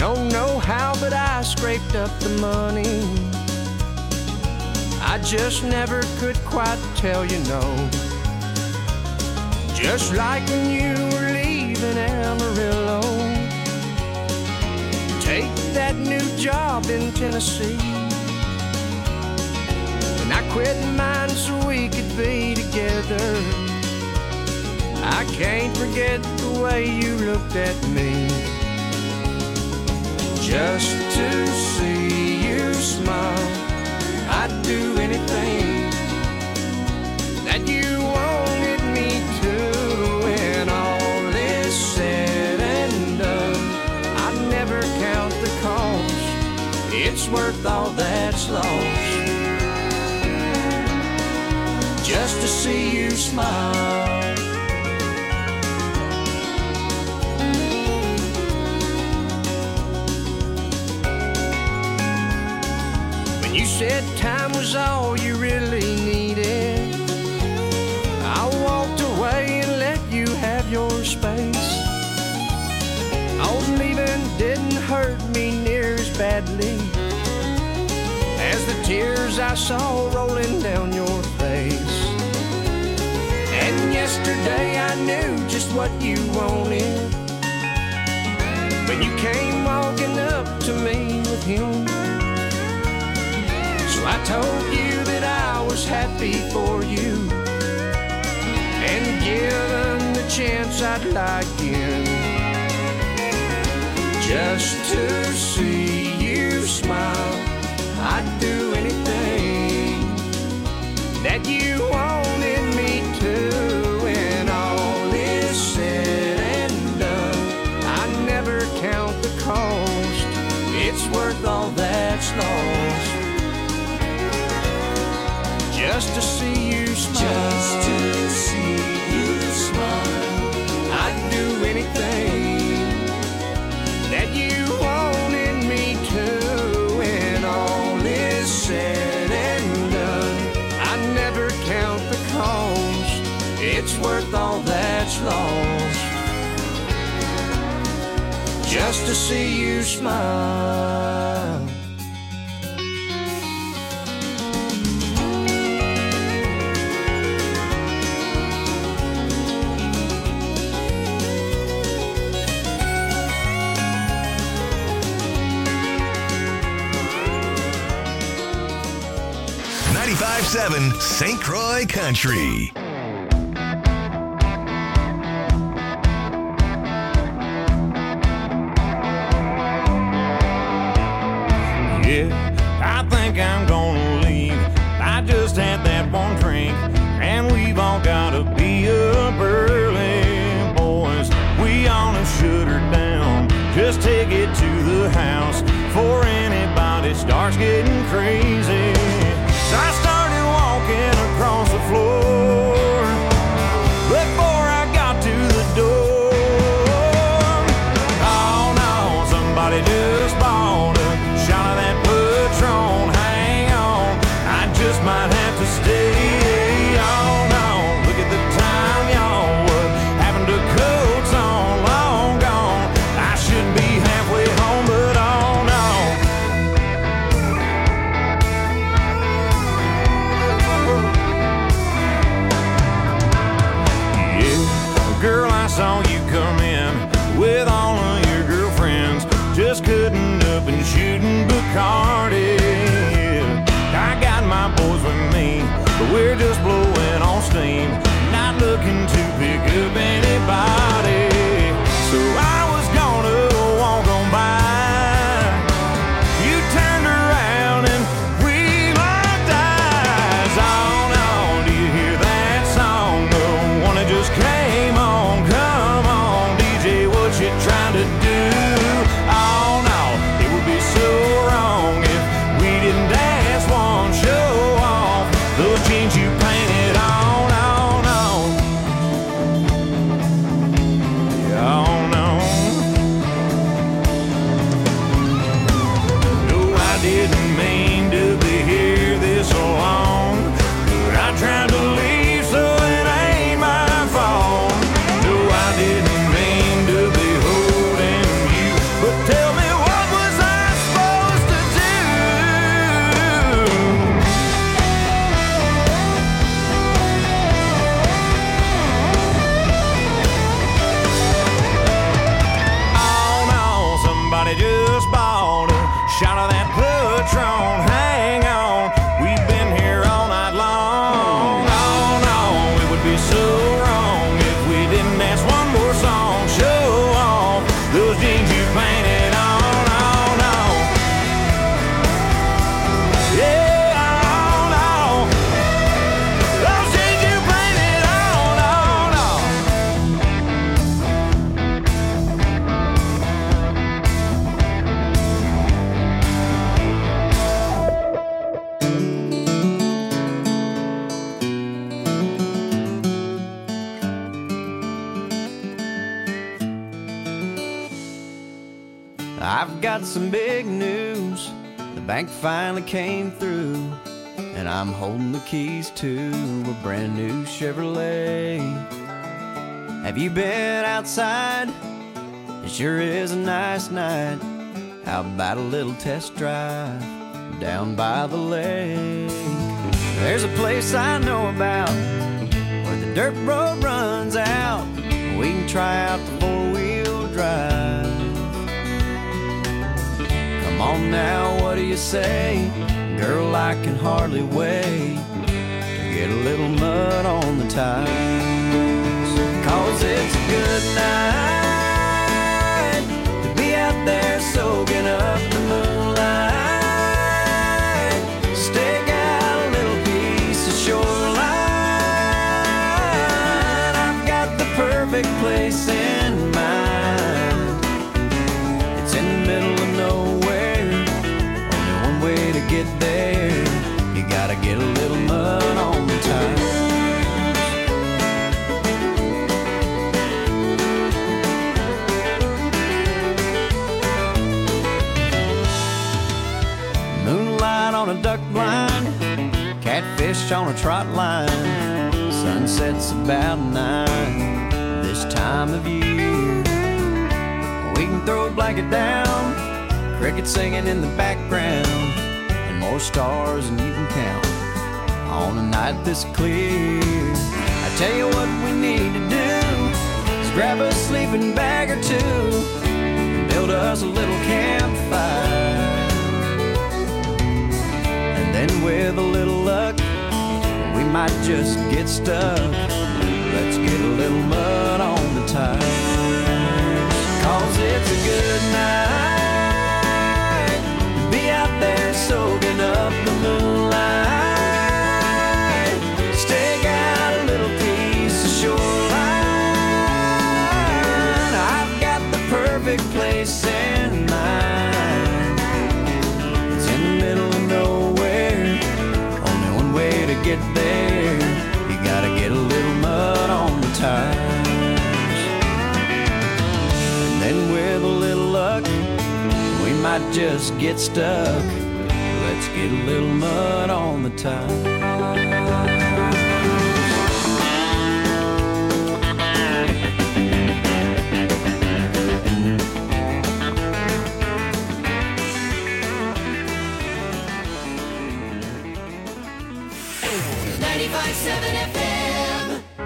Don't know how, but I scraped up the money. I just never could quite tell you no. Just like when you were leaving Amarillo, take that new job in Tennessee. And I quit mine so we could be together. I can't forget the way you looked at me. Just to see you smile, I'd do anything that you wanted me to. When all is said and done, I'd never count the cost. It's worth all that's lost, just to see you smile. You said time was all you really needed. I walked away and let you have your space. Old leaving didn't hurt me near as badly as the tears I saw rolling down your face. And yesterday I knew just what you wanted when you came walking up to me with him. So I told you that I was happy for you, and given the chance I'd lie again, just to see you smile. I'd do anything that you wanted me to. When all is said and done, I never count the cost. It's worth all that's lost, just to see you smile. Just to see you smile. I'd do anything that you wanted me to. When all is said and done, I never count the cost. It's worth all that's lost, just to see you smile. .7 St. Croix Country. Yeah, I think I'm gonna leave. I just had that one drink, and we've all gotta be up early, boys. We ought to shut her down, just take it to the house before anybody starts getting crazy. So I started walking across the floor before I got to the door. Oh no, somebody just bought a shot of that Patron. Hang on, I just might have to stay. Oh no, look at the time, y'all. What happened to coats on? Long gone. I should be halfway home, but oh no. I've got some big news. The bank finally came through, and I'm holding the keys to a brand new Chevrolet. Have you been outside? It sure is a nice night. How about a little test drive down by the lake? There's a place I know about where the dirt road runs out. We can try out the four-wheel drive. Come on now, what do you say? Girl, I can hardly wait to get a little mud on the tires. 'Cause it's a good night to be out there soaking up the moonlight. Stake out a little piece of shoreline. I've got the perfect place in mind. It's in the middle of nowhere. Only one way to get there. You gotta get a little mud on the tires. Moonlight on a duck blind, catfish on a trot line. Sunset's about 9 this time of year. We can throw a blanket down, crickets singing in the background, and more stars than you can count on a night this clear. I tell you what we need to do is grab a sleeping bag or two and build us a little campfire. And then with a little luck, we might just get stuck. Let's get a little mud on the tires. 'Cause it's a good night to be out there soaking up the moonlight. Stake out a little piece of shoreline. I've got the perfect place in mind. It's in the middle of nowhere. Only one way to get there. You gotta get a little mud on the tires. And then with a little luck, we might just get stuck. Let's get a little mud on the tires. 95.7 FM.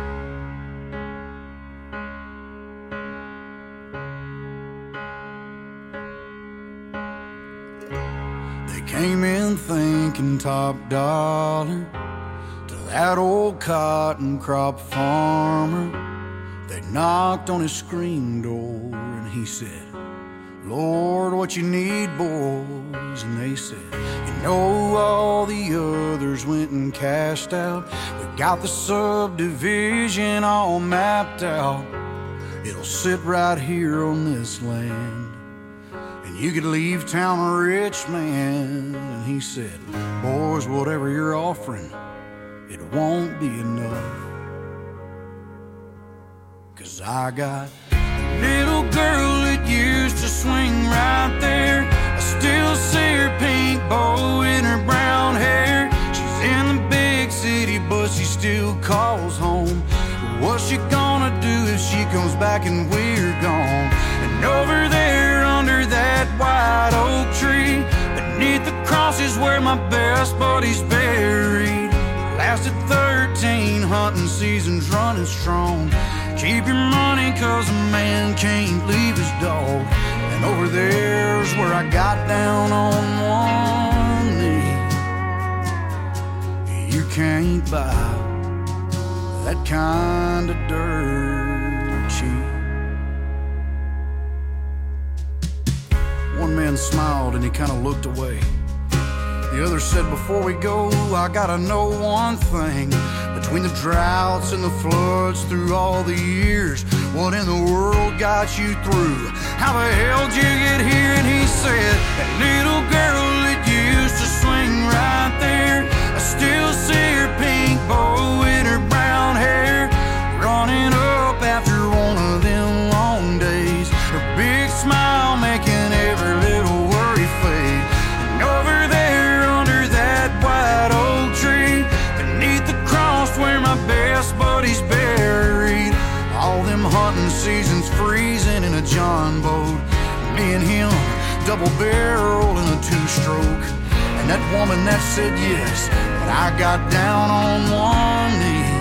They came in thinking top dollar to that old cotton crop farmer. They knocked on his screen door and he said, Lord, what you need, boys? And they said, you know, all the others went and cashed out. We got the subdivision all mapped out. It'll sit right here on this land, and you could leave town a rich man. And he said, boys, whatever you're offering, it won't be enough. 'Cause I got a little girl that used to swing right there. I still see her pink bow in her brown hair. She's in the big city, but she still calls home. What's she gonna do if she comes back and we're gone? And over there under that white oak tree, beneath the cross is where my best buddy's buried. Lasted 13 hunting seasons running strong. Keep your money 'cause a man can't leave his dog. And over there's where I got down on one knee. You can't buy that kind of dirt cheap. One man smiled and he kind of looked away. The other said, before we go, I gotta know one thing. Between the droughts and the floods through all the years, what in the world got you through? How the hell did you get here? And he said, that little girl that used to swing right there, I still see her pink bow in her brown hair, running up after one of them long days. Her big smile making every me and him, double barrel in a two-stroke. And that woman that said yes, but I got down on one knee.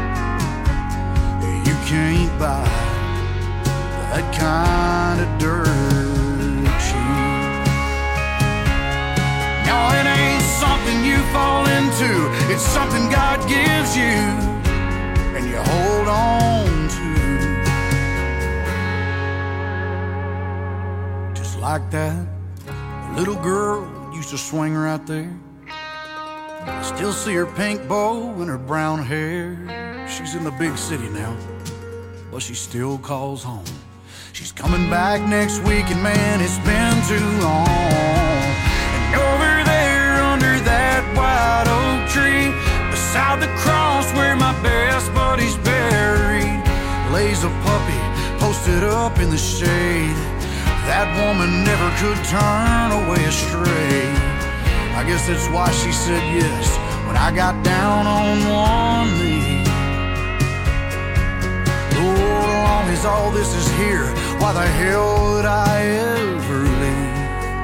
You can't buy that kind of dirt cheap. No, it ain't something you fall into. It's something God gives you and you hold on to. Just like that little girl used to swing right there. I still see her pink bow and her brown hair. She's in the big city now, but she still calls home. She's coming back next week, and man, it's been too long. And over there under that white oak tree, beside the cross where my best buddy's buried, lays a puppy posted up in the shade. That woman never could turn away astray. I guess that's why she said yes when I got down on one knee. Oh, as long as all this is here, why the hell would I ever leave?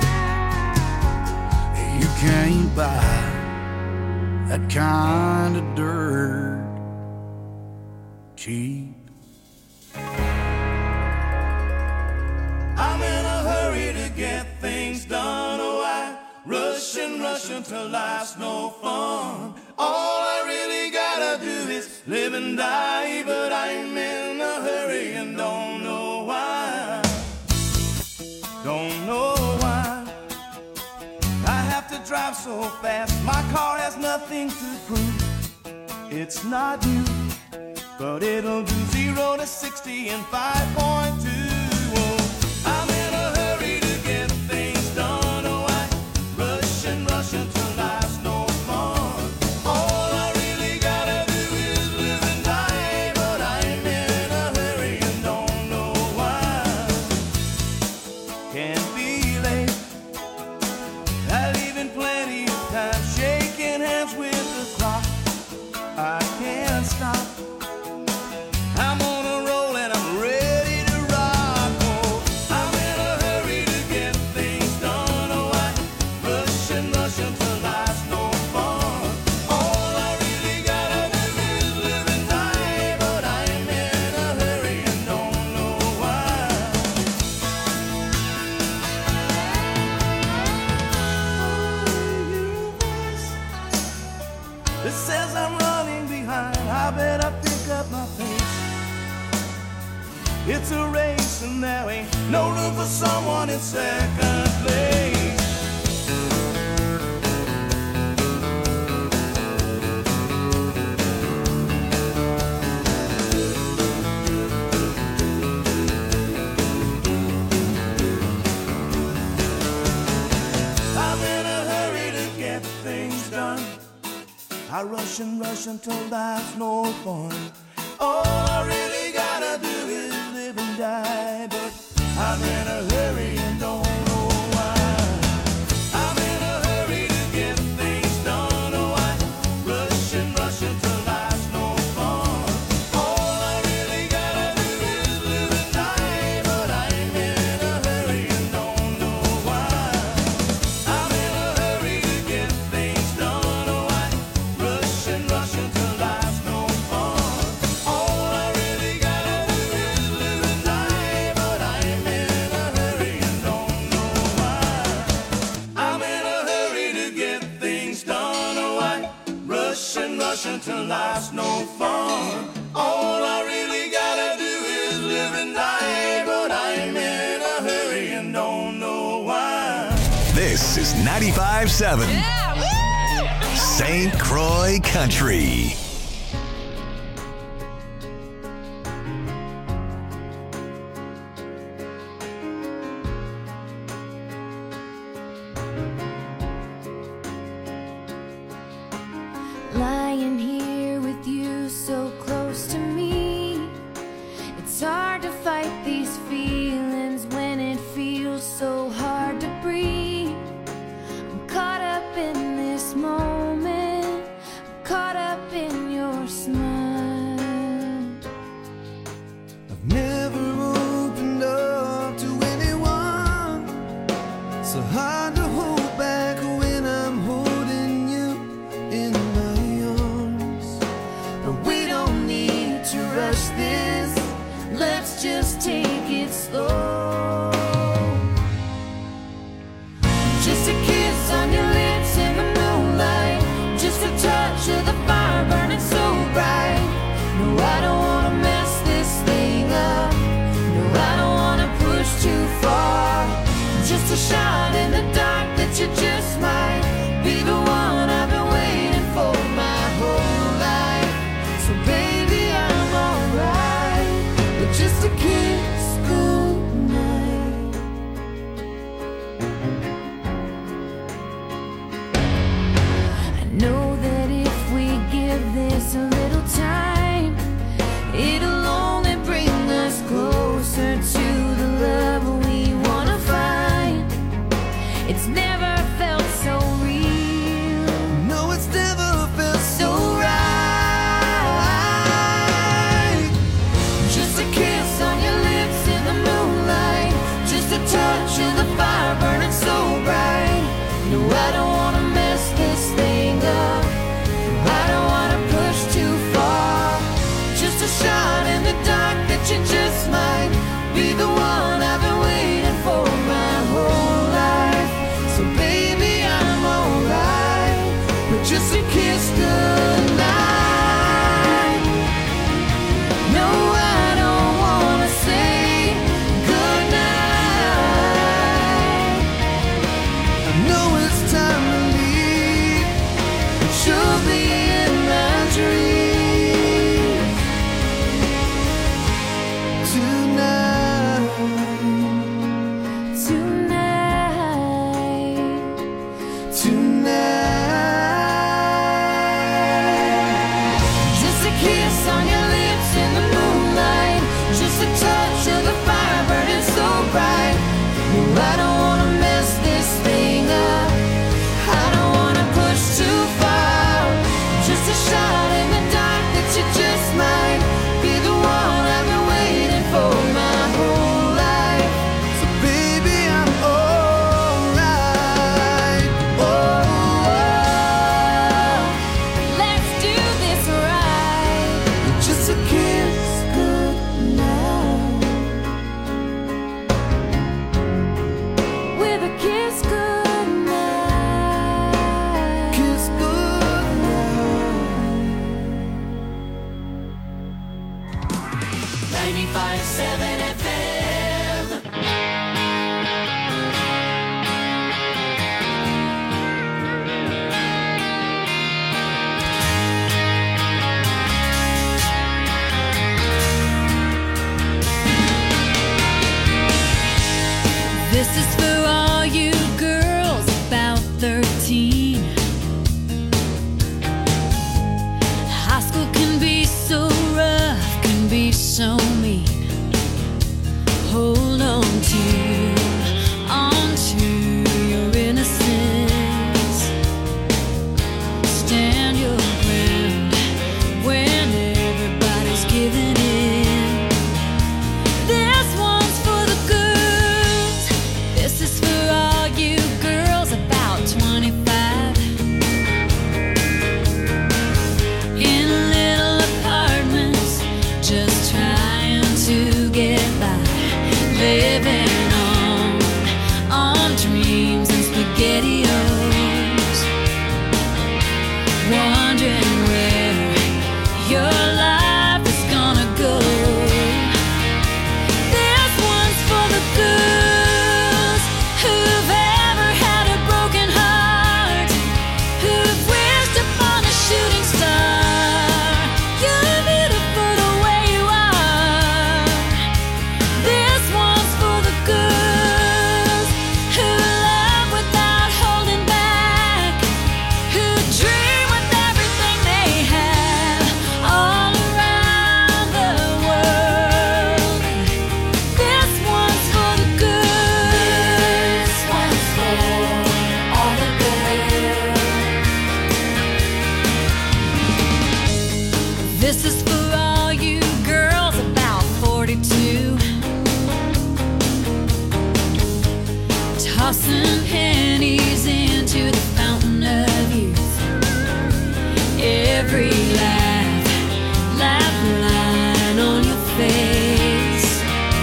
You can't buy that kind of dirt cheap. I'm in a hurry to get things done. Oh, I rush until life's no fun. All I really gotta do is live and die, but I'm in a hurry and don't know why. Don't know why I have to drive so fast. My car has nothing to prove. It's not new, but it'll do 0 to 60 in 5.2. I'm in a hurry to get things done. Oh, I rush until life's no fun. All I really gotta do is live and die, but I'm in a hurry and don't know why. Can't be late. I leave in plenty of time, shaking hands with the clock. I can't stop. I'm on a roll and I'm ready to rock. Oh, I'm in a hurry to get things done. Oh, I rush until life's no fun. All I really gotta do is live and die, but I'm in a hurry and don't know why. It says I'm running behind. I better pick up my pace. It's a race and there ain't no room for someone in second place. I'm in a hurry to get things done. I rush until life's no fun. All I really gotta do is live and die, but I'm in a hurry and don't know why. I'm in a hurry to get things done. Oh, I rush until life's no fun. All I really gotta do is live and die, but I'm in a hurry and don't know why. I'm in a hurry to get things done. Oh, I rush until life's no fun. All I really gotta do is live and die, but I'm in a hurry and don't know why. I'm in a hurry to get things done. Oh, I rush until life's no fun. All I really gotta do is live and die, but I'm in a hurry and don't know why. This is 95.7 St. Croix Country. Lying here with you so close to me, it's hard to fight these feelings when it feels so hard to breathe. I'm caught up in this moment, caught up in so hard to hold back when I'm holding you in my arms. But we don't need to rush this. Let's just take it slow. Just a kiss on your lips in the moonlight, just a touch of the fire burning so bright. No, I don't wanna mess this thing up. No, I don't wanna push too far. Just a shot in the dark that you just might be the one I've been waiting for my whole life. So baby, I'm alright with just a kiss goodnight. I know that if we give this a little time, it'll only bring us closer to the love we wanna find. It's never felt so real. No, it's never felt So right. Just a kiss on your lips in the moonlight, just a touch of the fire burning so bright. No, I don't wanna mess this thing up. I don't wanna push too far. Just a shot in the dark that you just might be the one I've been waiting for my whole life. So baby, I'm alright with just a kiss goodnight. No, I don't wanna say goodnight. I know it's time to leave, But you'll be in my dreams tonight. Tonight. Just a kiss on your lips in the moonlight, just a touch of the fire burning so bright. No, I don't wanna mess this thing up. I don't wanna push too far. Just a shot in the dark that you just might be the one I've been waiting for my whole life. So baby, I'm tossing pennies into the fountain of youth. Every laugh line on your face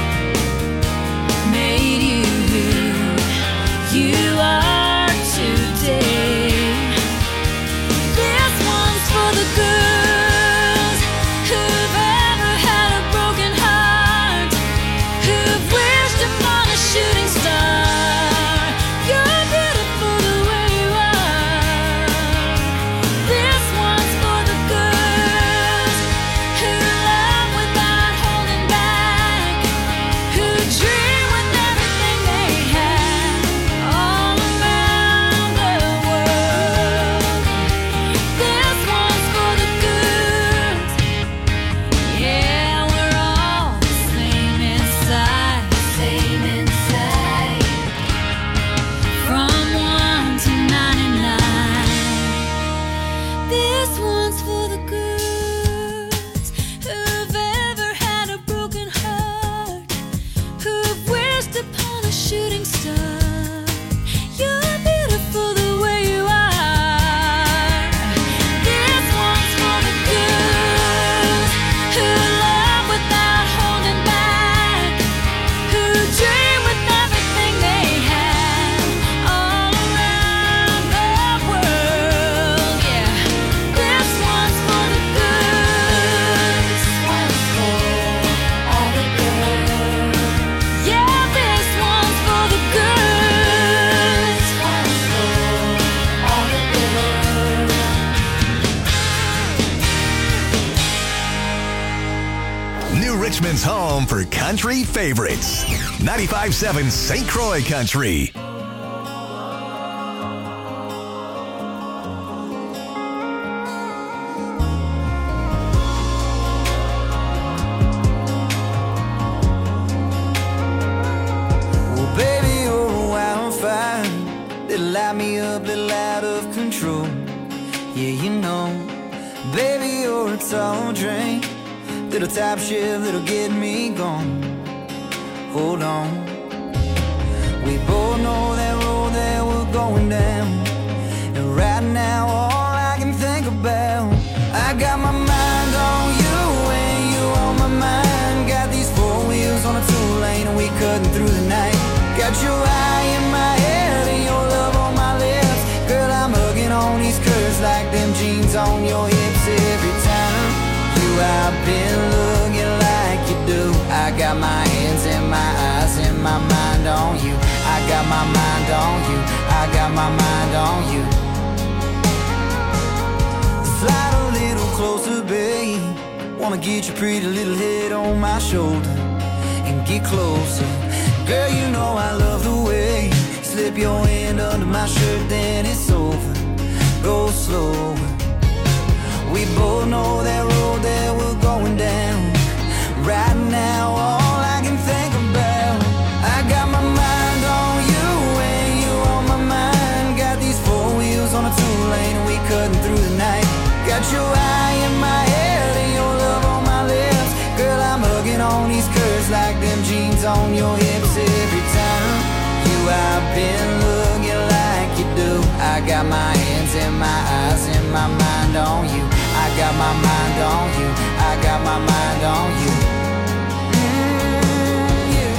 made you who you are today. This one's for the girls who've ever had a broken heart, who've wished upon a shooting star. You're beautiful the way you are. This one's for the girls who love without holding back, who dream with everything they have all around the world. This one's for the girls. Yeah, we're all the same inside, same inside. From 1 to 99. This one's for the girls who've ever had a broken heart, who've wished upon a shooting star. You're beautiful the way you are. This one's for the girls who love without holding back, who dream with everything they have all around the world. Yeah, this one's for the girls. One's for all the girls. Yeah, this one's for the girls. One's for all the girls. New Richmond's home for country favorites. 95.7 St. Croix Country. Well, baby, you're a wildfire. That'll light me up, little out of control. Yeah, you know, baby, you're a tall drink. Little top shift that'll get me going. Hold on. We both know that road that we're going down. And right now, all I can think about, I got my mind on you and you on my mind. Got these four wheels on a two-lane and we cutting through the night. Got your eye in my head and your love on my lips. Girl, I'm hugging on these curves like them jeans on your hips. Every time you I've been looking like you do. I got my hands and my eyes and my mind on you. I got my mind on you. I got my mind on you. Slide a little closer, babe. Wanna get your pretty little head on my shoulder and get closer. Girl, you know I love the way you slip your hand under my shirt, then it's over. Go slower. We both know that road that we're going down. Right now, all I can think about, I got my mind on you and you on my mind. Got these four wheels on a two-lane and we cutting through the night. Got your eye in my head and your love on my lips. Girl, I'm hugging on these curves like them jeans on your hips. Every time you I've been looking like you do. I got my hands and my eyes and my mind on you. I got my mind on you. I got my mind on you. Yeah.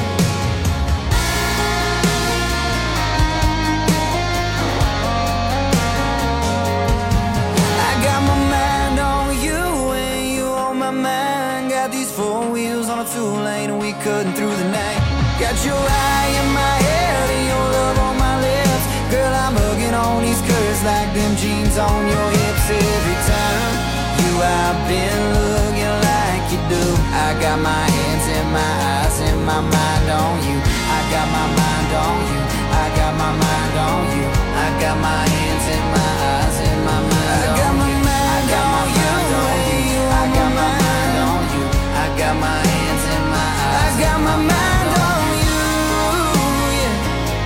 I got my mind on you and you on my mind. Got these four wheels on a two-lane and we cutting through the night. Got your eye in my head and your love on my lips. Girl, I'm hugging on these curves like them jeans on your hips. Every time you I've been looking like you do. I got my hands and my eyes and my mind on you. I got my mind on you. I got my mind on you. I got my hands and my eyes and my mind on you. I got my mind on you. I got my mind on you. I got my hands and my eyes. I got my mind on you. Yeah.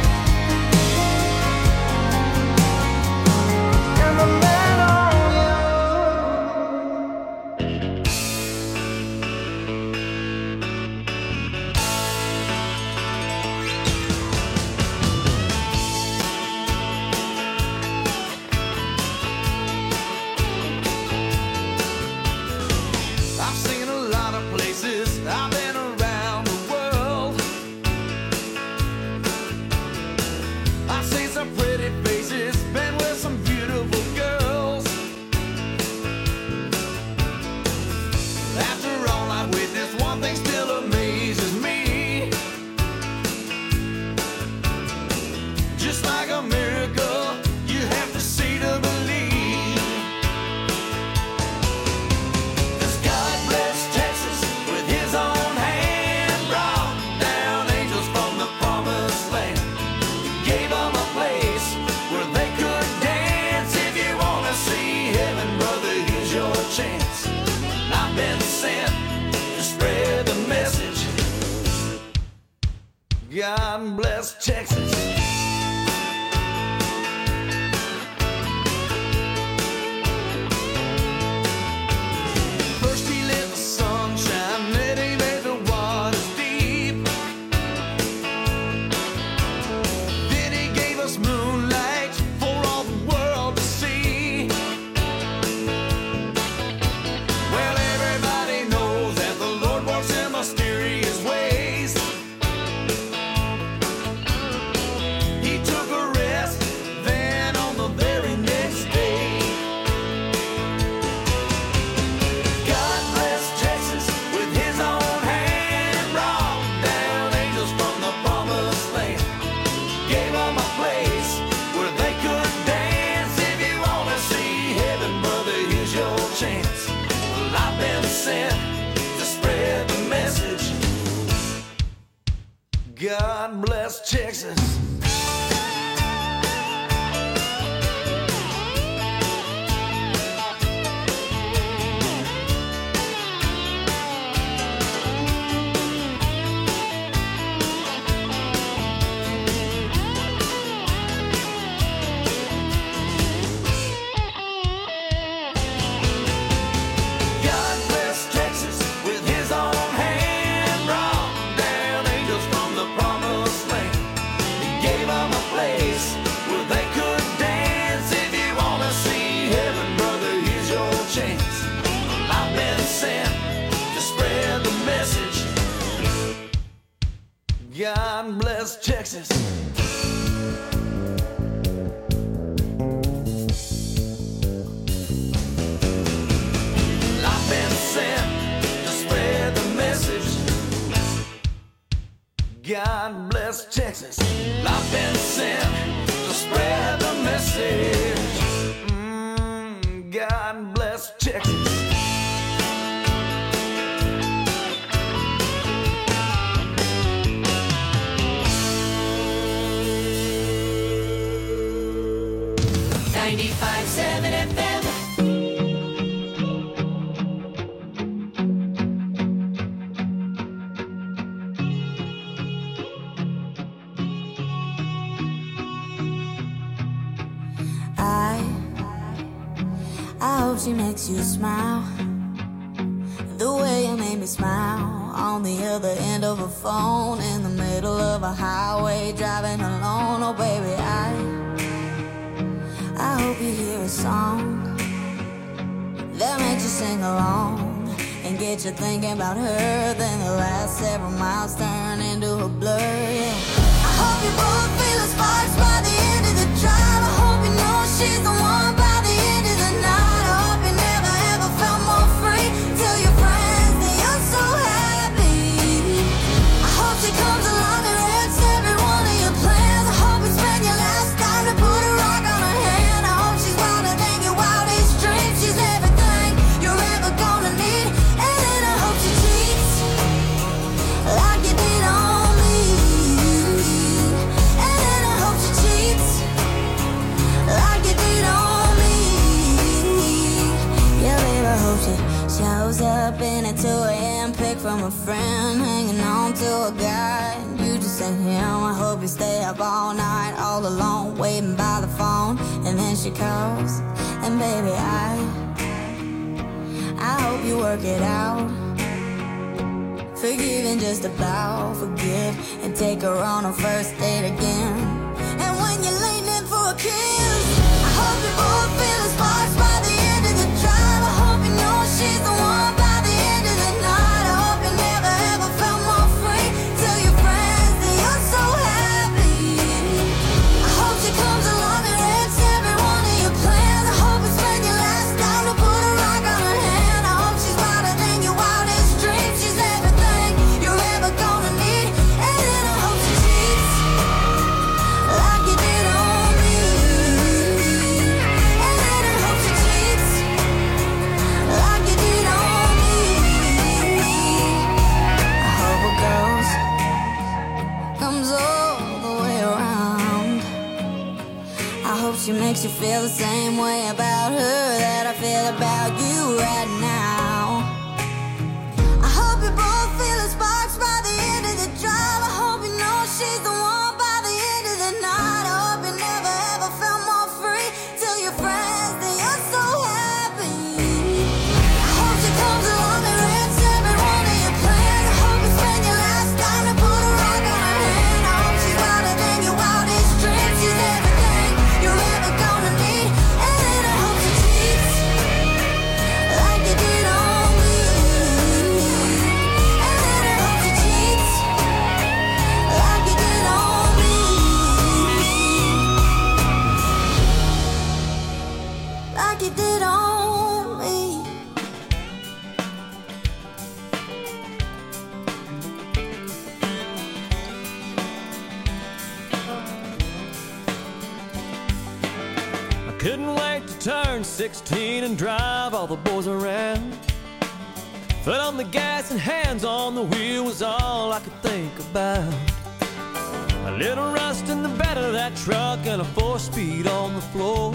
Got my mind on you. just like a miracle. You have to see to believe. 'Cause God bless Texas with his own hand, brought down angels from the promised land. He gave them a place where they could dance. If you want to see heaven, brother, here's your chance. I've been sent to spread the message. God bless Texas. First he let the sun shine, then he made the waters deep. Then he gave us moonlight for all the world to see. Well, everybody knows that the Lord works in mysterious ways. He took a rest, then on the very next day. God bless Texas with his own hand, brought down angels from the promised land. Gave them a place where they could dance. If you want to see heaven, brother, here's your chance. Well, I've been sent to spread the message. God bless Texas. God bless Texas with his own hand, brought down angels from the promised land. He gave them a place where they could dance. If you want to see heaven, brother, here's your chance. I've been sent to spread the message. God bless Texas. I've been sent to spread the message. God bless Texas. I've been sent to spread the message. God bless Texas. FM. I hope she makes you smile the way you made me smile on the other end of a phone in the middle of a highway driving alone. Oh baby, I hope you hear a song that makes you sing along and get you thinking about her. Then the last several miles turn into a blur, yeah. I hope you both feel the sparks by the end of the drive. I hope you know she's the one by the end of the night. I hope you never ever felt more free. Tell your friends that you're so happy. I hope she comes along and wrecks every one of your plans. I hope you spend your last time to put a rock on her hand. I hope she's wilder than your wildest dreams. She's everything you're ever gonna need. And then I hope she cheats like you did on me. And then I hope she cheats like you did on me. Yeah, baby, I hope she shows up in a 2 a.m. pic from a friend, hanging on to a guy. You just ain't him. I hope you stay up all night, all alone, waiting by the phone. And then she calls, and baby, I hope you work it out. Forgive and just about forgive, and take her on a first date again. And when you're leaning in for a kiss, I hope you both feel the sparks by the end of the drive. I hope you know she's the one by the end of the night. I hope you never ever felt more free. Tell your friends that you're so happy. I hope she comes along and wrecks every one of your plans. I hope you spend your last time to put a rock on her hand. I hope she's wilder than your wildest dreams. She's everything you're ever gonna need. And then I hope she cheats she makes you feel the same way about her that I feel about you right now. I hope you both feel the sparks by the end of the drive. I hope you know she's the one by the end of the night. I hope you never ever felt more free. Tell your friends that you're so happy. I hope she comes along and wrecks every one of your plans. I hope you spend your last dime to put a rock on her hand. I hope she's wilder than your wildest dreams. She's everything you're ever gonna need. And then I hope she cheats like you did on me. And then I hope she cheats like you did on me. Like you did on me. I couldn't wait to turn 16 and drive all the boys around. Foot on the gas and hands on the wheel was all I could think about. A little rust in the bed of that truck and a 4-speed on the floor.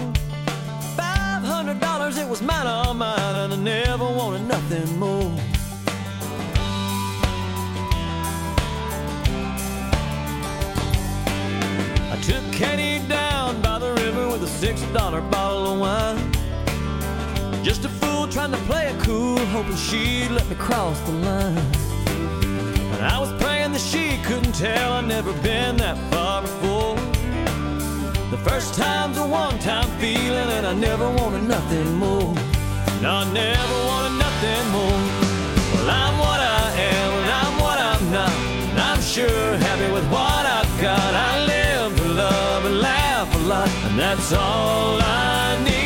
$500, it was mine, all mine, and I never wanted nothing more. I took Katie down by the river with a $6 bottle of wine. Just a fool trying to play it cool, hoping she'd let me cross the line. And I was praying that she couldn't tell I'd never been that far before. The first time's a one-time feeling, and I never wanted nothing more. No, I never wanted nothing more. Well, I'm what I am, and I'm what I'm not. And I'm sure happy with what I've got. I live to love and laugh a lot, and that's all I need.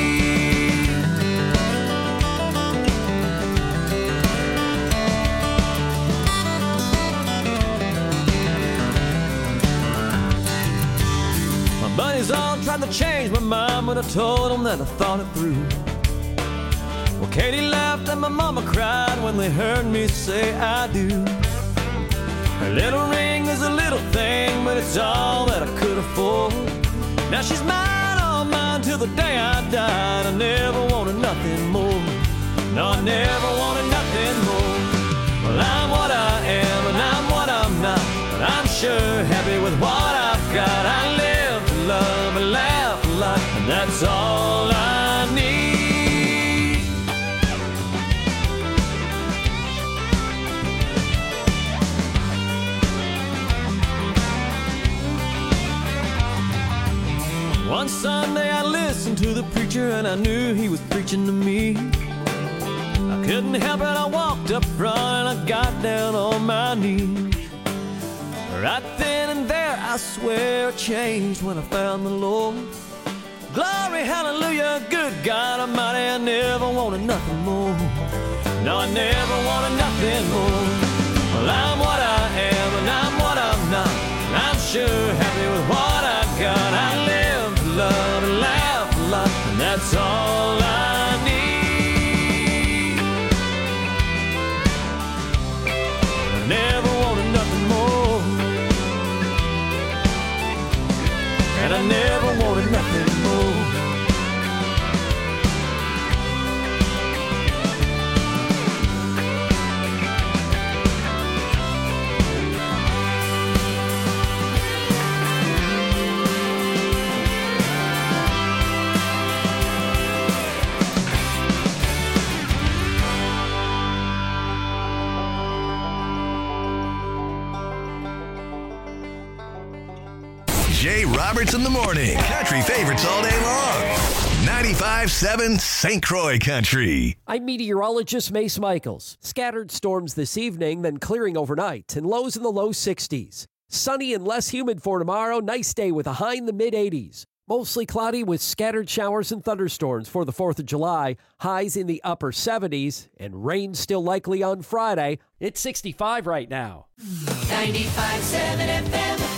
Buddies all tried to change my mind, but I told them that I thought it through. Well, Katie laughed and my mama cried when they heard me say I do. Her little ring is a little thing, but it's all that I could afford. Now she's mine, all mine, till the day I died. I never wanted nothing more. No, I never wanted nothing more. Well, I'm what I am, and I'm what I'm not. But I'm sure happy with what I've got. I live love and laugh a lot, and that's all I need. One Sunday I listened to the preacher, and I knew he was preaching to me. I couldn't help it, I walked up front and I got down on my knees. Right then and there, I swear it changed when I found the Lord. Glory, hallelujah, good God Almighty, I never wanted nothing more. No, I never wanted nothing more. Well, I'm what I am, and I'm what I'm not. And I'm sure happy with what I've got. I live to love and laugh a lot, and that's all I need. I never wanted nothing more. And I never wanted nothing more. Jay Roberts in the morning. Country favorites all day long. 95.7 St. Croix Country. I'm meteorologist Mace Michaels. Scattered storms this evening, then clearing overnight, and lows in the low 60s. Sunny and less humid for tomorrow. Nice day with a high in the mid-80s. Mostly cloudy with scattered showers and thunderstorms for the 4th of July. Highs in the upper 70s, and rain still likely on Friday. It's 65 right now. 95.7 FM.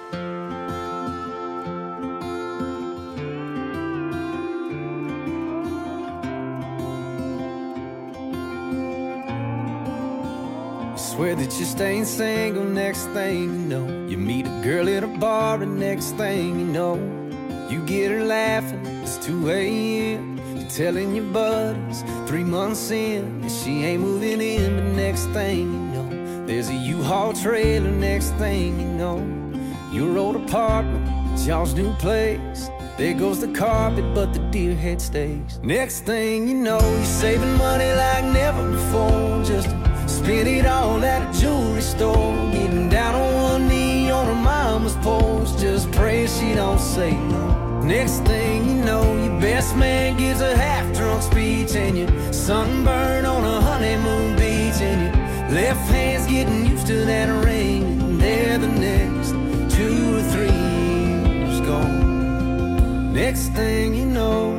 Swear that you're staying single, next thing you know, you meet a girl at a bar, and next thing you know, You get her laughing, it's 2 a.m. You're telling your buddies 3 months in that she ain't moving in. But next thing you know, there's a U-Haul trailer. Next thing you know, your old apartment, it's y'all's new place. There goes the carpet, but the deer head stays. Next thing you know, you're saving money like never before, just to spend it all at a jewelry store. Getting down on one knee on her mama's porch, just pray she don't say no. Next thing you know, your best man gives a half-drunk speech, and you're sunburned on a honeymoon beach, and your left hand's getting used to that ring, and there the next 2 or 3 years gone. Next thing you know,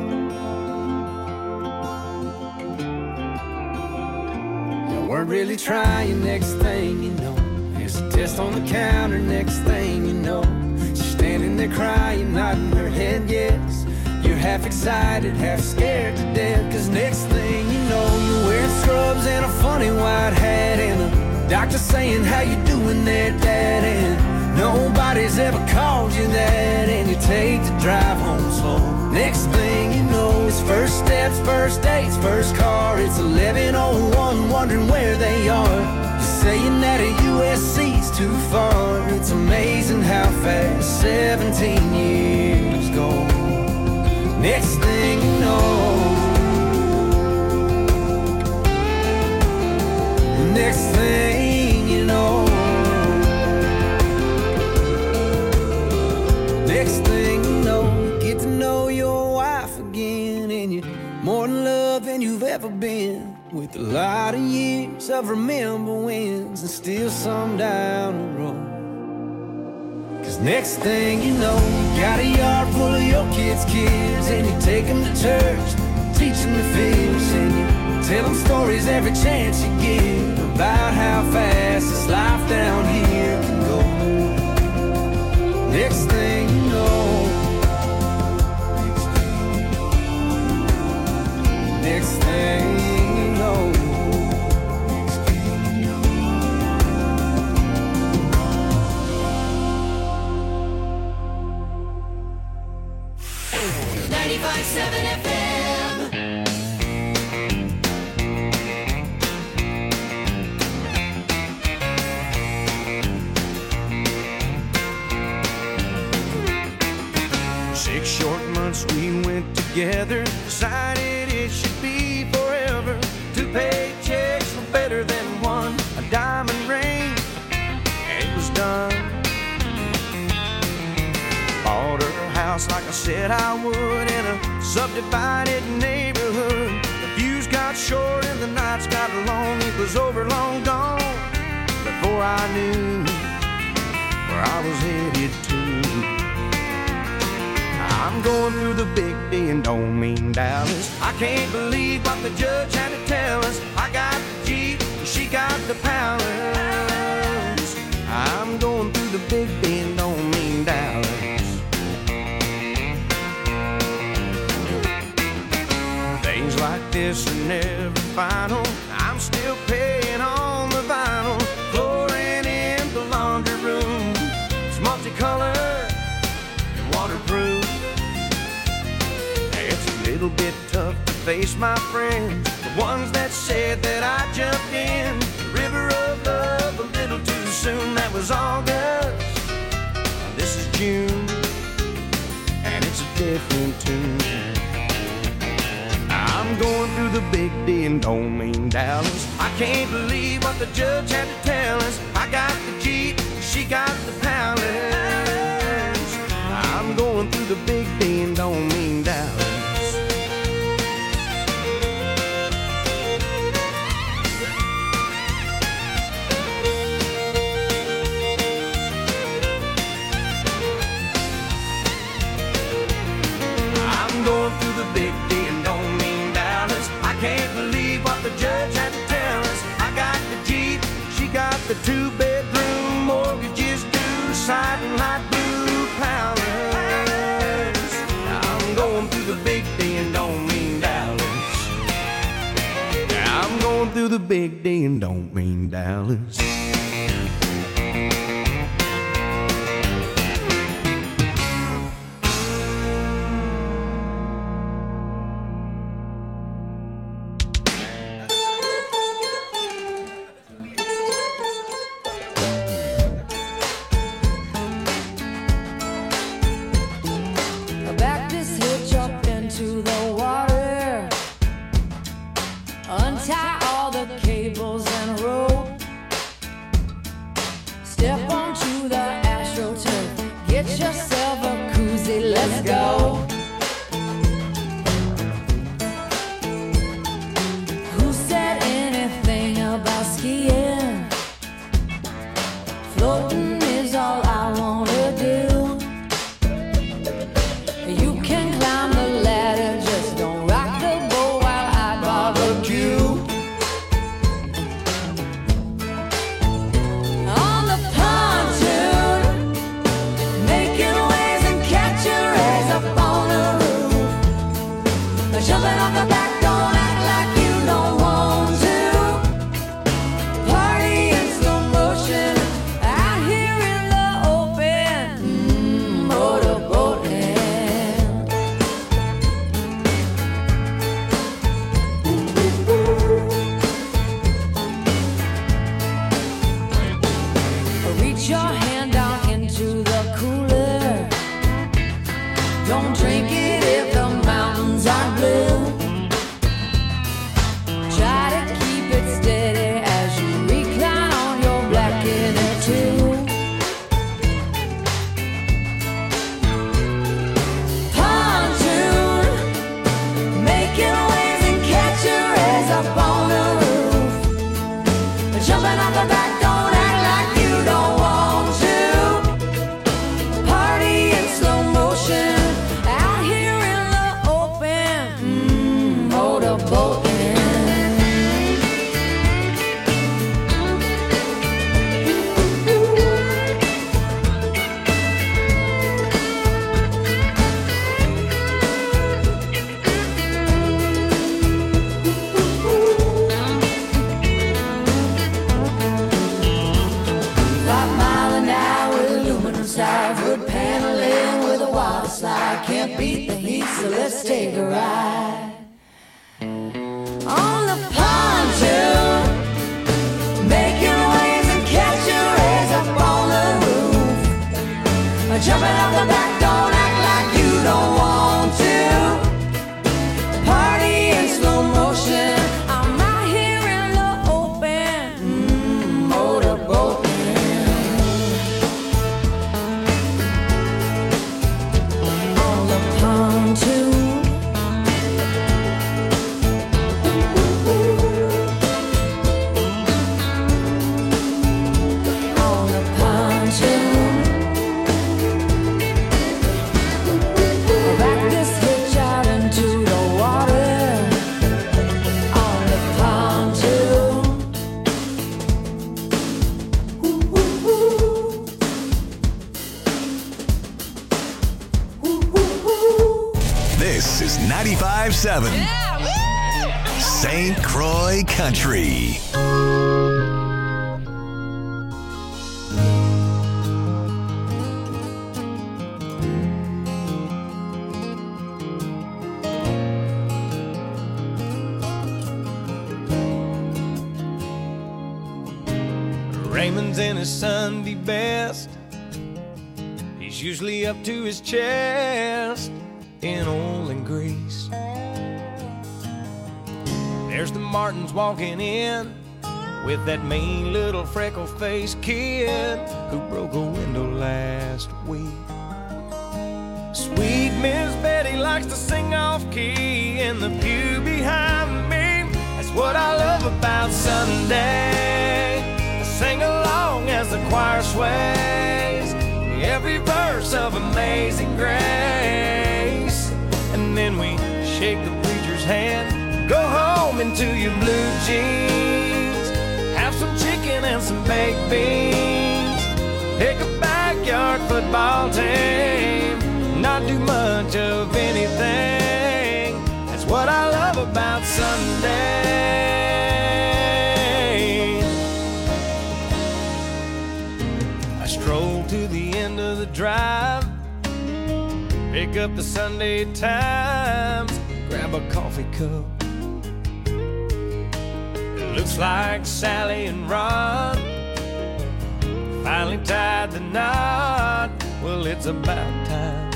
you weren't really trying. Next thing you know, there's a test on the counter. Next thing you know, she's standing there crying, nodding her head yes. You're half excited, half scared to death, 'cause next thing you know, you're wearing scrubs and a funny white hat, and the doctor saying, how you doing there, Dad? And nobody's ever called you that, and you take the drive home slow. Next thing you know, it's first steps, first dates, first car. It's 11:01, wondering where they are. You're saying that a USC's too far. It's amazing how fast 17 years go. Next thing you know, next thing you know, next thing you know, you get to know your wife again, and you're more in love than you've ever been, with a lot of years of remember wins and still some down the road. 'Cause next thing you know, you got a yard full of your kids' and you take them to church, teach them to fish, and you tell them stories every chance you get about how fast this life down here can go. Next thing you know, next thing you know, 95.7 FM. Six short months we went together, decided it should be forever. 2 paychecks were better than one, a diamond ring, and it was done. Bought her a house like I said I would, in a subdivided neighborhood. The views got short and the nights got long. It was over, long gone, before I knew where I was headed to. I'm going through the big D and don't mean Dallas. I can't believe what the judge had to tell us. I got the Jeep, she got the Palace. I'm going through the big D and don't mean Dallas. Things like this are never final. I'm still paying on the vinyl. Flooring in the laundry room, it's multicolored and waterproof. It's a little bit tough to face my friends, the ones that said that I jumped in the river of love a little too soon. That was August, this is June, and it's a different tune. I'm going through the big D and don't mean Dallas. I can't believe what the judge had to tell us. I got the Jeep, she got the Palace. I'm going through the big D and don't mean Dallas. I'm going through the big D and don't mean Dallas. I can't believe what the judge had to tell us. I got the Jeep, she got the 2-bedroom, mortgages due, siding light blue Palace. I'm going through the big D and don't mean Dallas. I'm going through the big D and don't mean Dallas. let's go. Who said anything about skiing? Floating is all I wanna do. You can climb the ladder, just don't rock the boat while I barbecue. On the pontoon, making waves and catching rays up on the roof. Jumping off the back, don't act like you don't want to. Party in slow motion, out here in the open, motorboating. Reach your hand down into the cooler. Don't drink it if the mountains are blue. Try to keep it steady as you recline on your black inner tube. Pontoon, making waves and catching rays up on the roof. Jumping off the back, don't act like you don't want to. Party in slow motion, out here in the open, motorboating. Wood paneling with a water slide. Can't beat the heat, so let's take a ride. On the pontoon, making waves and catching rays up on the roof. Jumping off the back, don't act like you don't want to. Party in slow motion, I'm out here in the open, motorboating. This is 95.7 St. Croix Country. Raymond's in his Sunday best. He's usually up to his chest in oil and grease. There's the Martins walking in with that mean little freckle-faced kid who broke a window last week. Sweet Miss Betty likes to sing off-key in the pew behind me. That's what I love about Sunday. I sing along as the choir sways every verse of Amazing Grace. And then we shake the preacher's hand, go home into your blue jeans, have some chicken and some baked beans, pick a backyard football team, not do much of anything. That's what I love about Sunday. I stroll to the end of the drive, pick up the Sunday Times, grab a coffee cup. It looks like Sally and Ron finally tied the knot. Well, it's about time.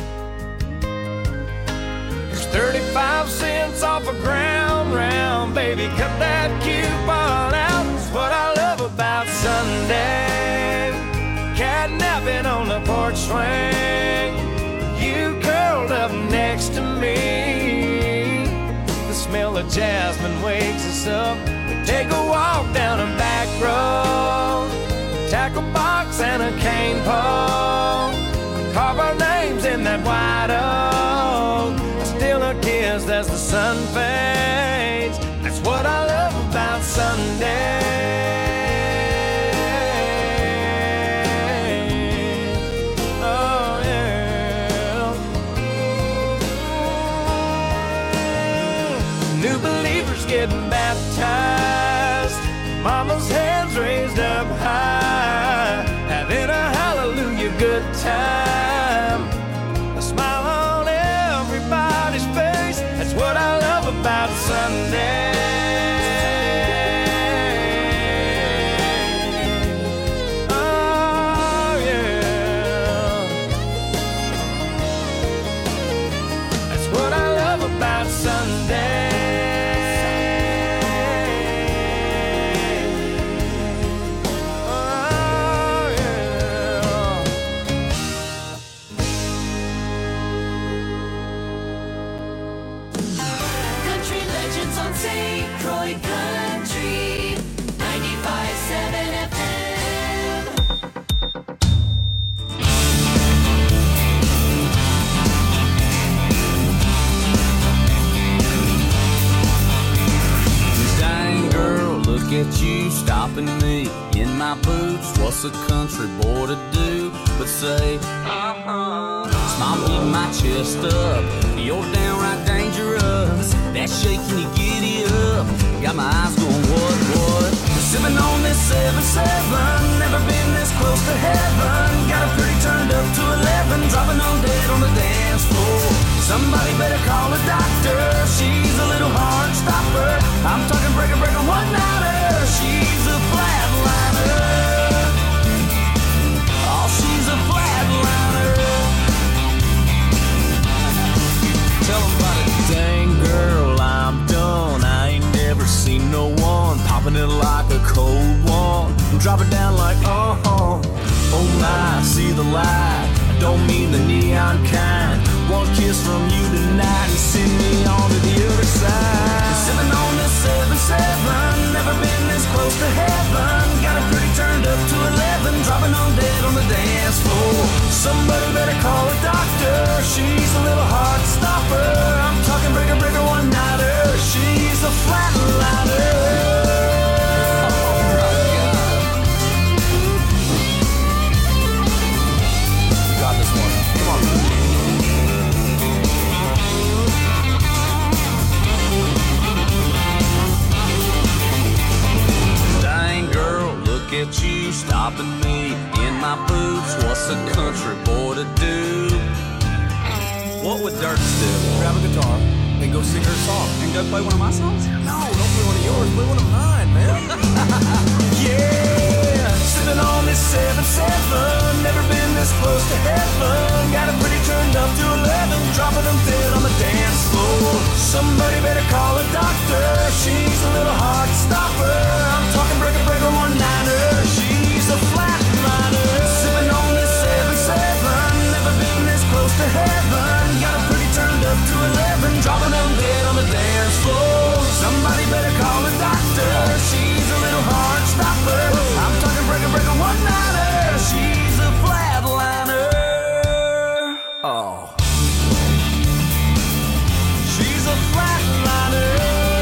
There's 35 cents off a ground round. Baby, cut that coupon out. That's what I love about Sunday. Catnapping on the porch swing. You curl smell of jasmine wakes us up. We take a walk down a back road, tackle box and a cane pole, carve our names in that white oak. Still a kiss as the sun fades. That's what I love about Sunday. Oh yeah. New believers getting baptized, mama's hands raised up high, having a hallelujah good time. A smile on everybody's face. That's what I love about Sunday. Oh yeah. That's what I love about Sunday. St. Croix Country 95.7 FM. Dang girl, look at you stopping me in my boots. What's a country boy to do but say, smile, keep my chest up. You're downright dangerous. That shaking you giddy up. Got my eyes going, what? Sipping on this 7-7. Never been this close to heaven. Got it pretty turned up to 11. Dropping on dead on the dance floor. Somebody better call a doctor. She's a little heart stopper. I'm talking breaker, one-nighter. She's a flatliner. Oh, she's a flatliner. Tell them about it. Dang girl, I'm done. I ain't never seen no one popping it like a cold one and drop it down like oh my, see the light. I don't mean the neon kind. One kiss from you tonight and send me on to the other side. Sipping on this 7-7. Never been this close to heaven. Got it pretty turned up to 11. Dropping on dead on the dance floor. Somebody better call a doctor. She's a little heart stopper. I'm talking breaker, one-nighter. She's a flatliner. You got this one. Come on. Dang girl, look at you stopping me in my boots. What's a country boy to do? What would Dirks do? Grab a guitar and go sing her song. And go play one of my songs? No, don't play one of yours. Play one of mine, man. Yeah, sitting on this 7-7. Never been this close to heaven. Got it pretty turned up to 11. Dropping them dead on the dance floor. Somebody better call a doctor. She's a little heart stopper. I'm talking breaker, one-nighter. She's a flatliner. Sipping on this 7-7. Never been this close to heaven. Got it pretty turned up to 11. Dropping them dead on the dance floor. Somebody better call a doctor. She's a little heart stopper. I'm talking breaker, one-nighter. She's a flatliner. Oh. She's a flatliner.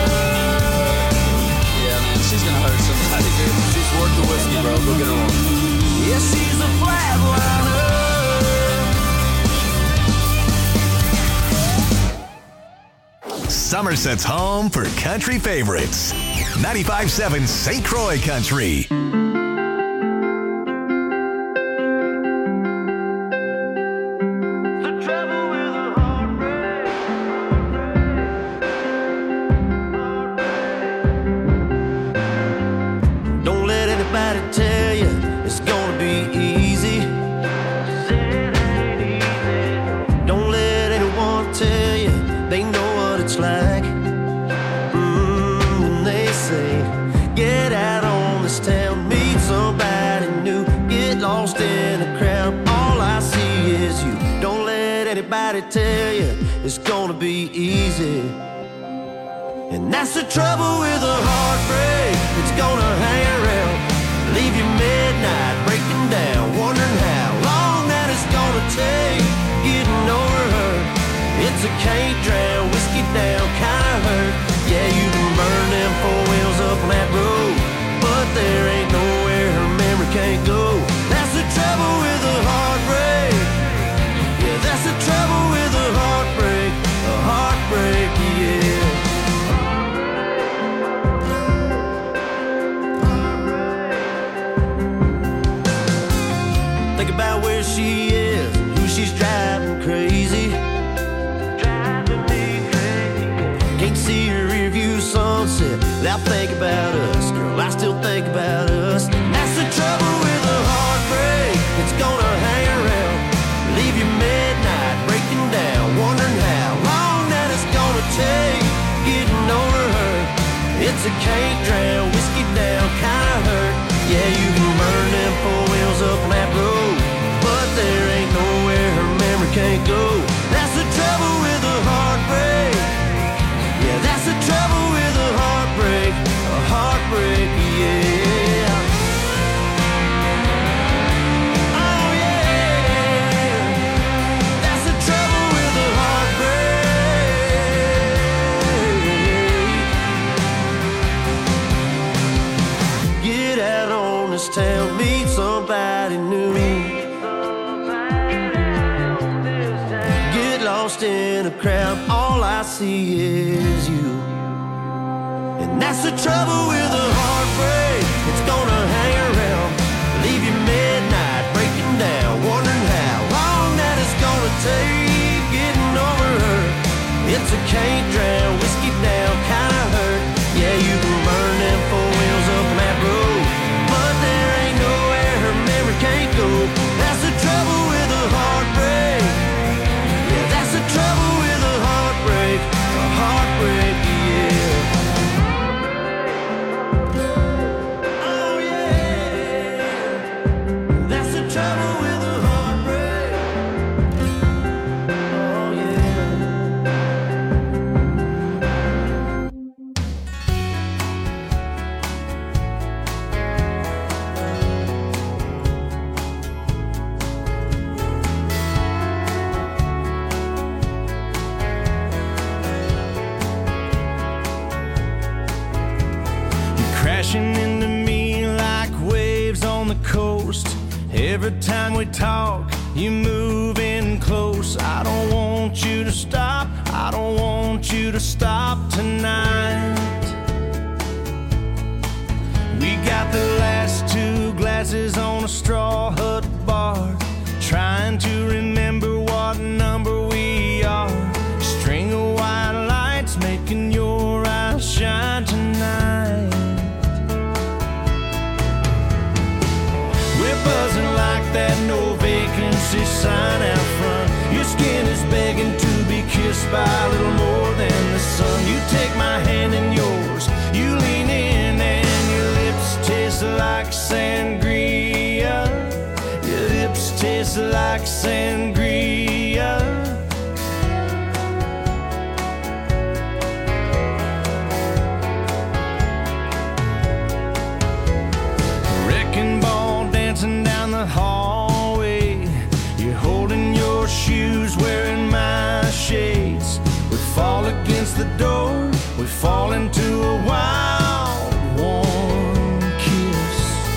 Yeah, man, she's gonna hurt somebody, dude. She's worth the whiskey, bro. Go get her on. Yeah, she's a flatliner. Somerset's home for country favorites. 95.7 St. Croix Country. Don't let anybody tell you it's gonna be easy. Don't let anyone tell you they know what it's like. When they say, get out on this town, meet somebody new, get lost in the crowd. All I see is you. Don't let anybody tell you it's gonna be easy. And that's the trouble with a heartbreak. It's gonna hang around, leave you midnight breaking down, wondering how long that it's gonna take getting over her. It's a can't drown, whiskey down kind of hurt. Yeah, you can burn them four wheels up on that road, but there ain't nowhere her memory can't go. That's the trouble with a heartbreak. Yeah, that's the trouble with a heartbreak. A heartbreak, yeah. Think about where she is, who she's driving crazy. Driving me crazy. Can't see her rear view sunset without thinking about us. Girl, I still think about us. That's the trouble with a heartbreak. It's gonna hang around, leave you midnight breaking down, wondering how long that it's gonna take getting over her. It's a can't drown, whiskey down kind of hurt. Yeah, you can burn them four wheels up on that road, but there ain't nowhere her memory can't go. That's the trouble with a heartbreak. Yeah, that's the trouble with a heartbreak. A heartbreak, yeah. Oh yeah, that's the trouble with a heartbreak. Get out on this town, meet somebody new. Get lost in a crowd, all I see is you. And that's the trouble with a heartbreak. It's gonna hang around, leave you midnight breaking down, wondering how long that it's gonna take getting over her. It's a can't drown, whiskey down kind of hurt. Yeah, you can burn them four wheels up on that road, but there ain't nowhere her memory can't go. That's the trouble with a heartbreak. Yeah, that's the trouble with a heartbreak. A heartbreak, yeah. Oh yeah, that's the trouble with a heartbreak. Oh yeah. Crashing into me like waves on the coast. Every time we talk, you move in close. I don't want you to stop, I don't want you to stop tonight. We got the last two glasses on a straw hut bar, trying to remember what number we are. String of white lights making your eyes shine tonight. We're buzzing like that no vacancy sign out front. Your skin is begging to be kissed by a little more than the sun. You take my hand in yours, you lean in, and your lips taste like sangria. Your lips taste like sangria. Wrecking ball dancing down the hallway. You're holding your shoes, wearing my shades. We fall against the door, we fall into a wild, warm kiss.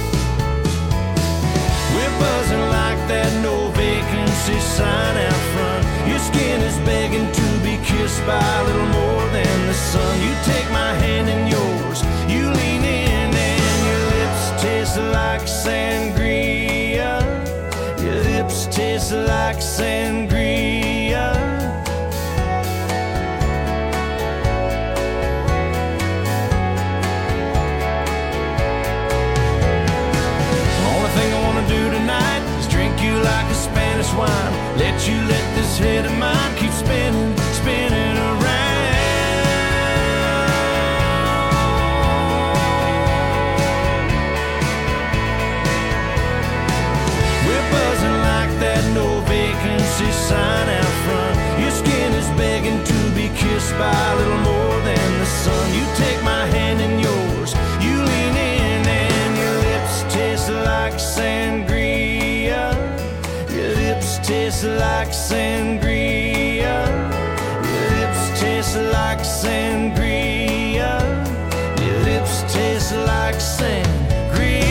We're buzzing like that no vacancy sign out front. Your skin is begging to be kissed by a little more than the sun. You take my hand in yours, you lean in, and your lips taste like sangria. Your lips taste like sangria. Only thing I wanna do tonight is drink you like a Spanish wine. Let you let this head of mine keep spinning, spinning around. taste like sangria. Your lips taste like sangria.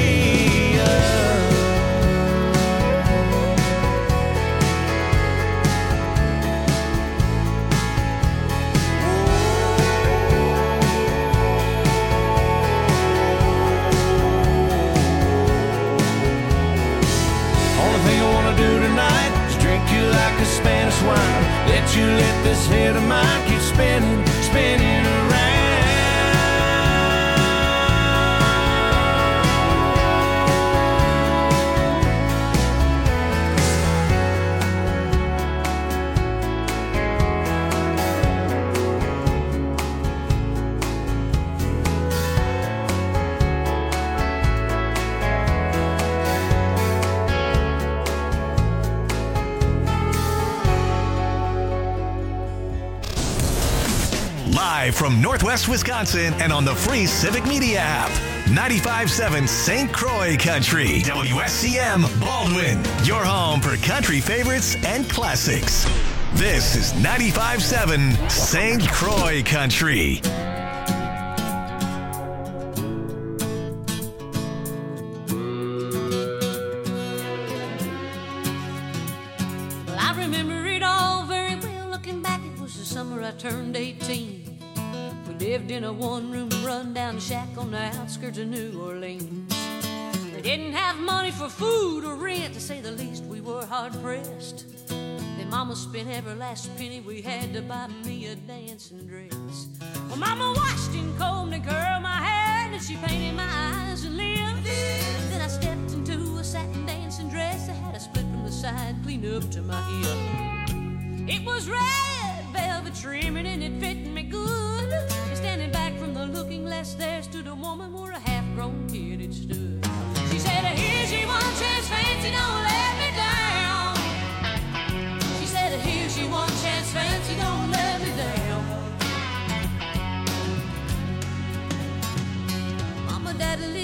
Only thing I wanna do tonight is drink you like a Spanish wine. Let you let this head of mine keep spinning, spinning around. Live from Northwest Wisconsin and on the free Civic Media app. 95.7 St. Croix Country. WSCM Baldwin. Your home for country favorites and classics. This is 95.7 St. Croix Country. Well, I remember it all very well. Looking back, it was the summer I turned 18. We lived in a one-room run-down shack on the outskirts of New Orleans. We didn't have money for food or rent, to say the least. We were hard-pressed. Then Mama spent every last penny we had to buy me a dancing dress. Well, Mama washed and combed and curled my hair, and she painted my eyes and lips. Then I stepped into a satin dancing dress that had a split from the side clean up to my hip. It was red velvet trimming and it fit me good. And standing back from the looking glass there stood a woman where a half-grown kid had stood. She said, here's your one chance, fancy, don't let me down. She said, here's your one chance, fancy, don't let me down. Mama, Daddy,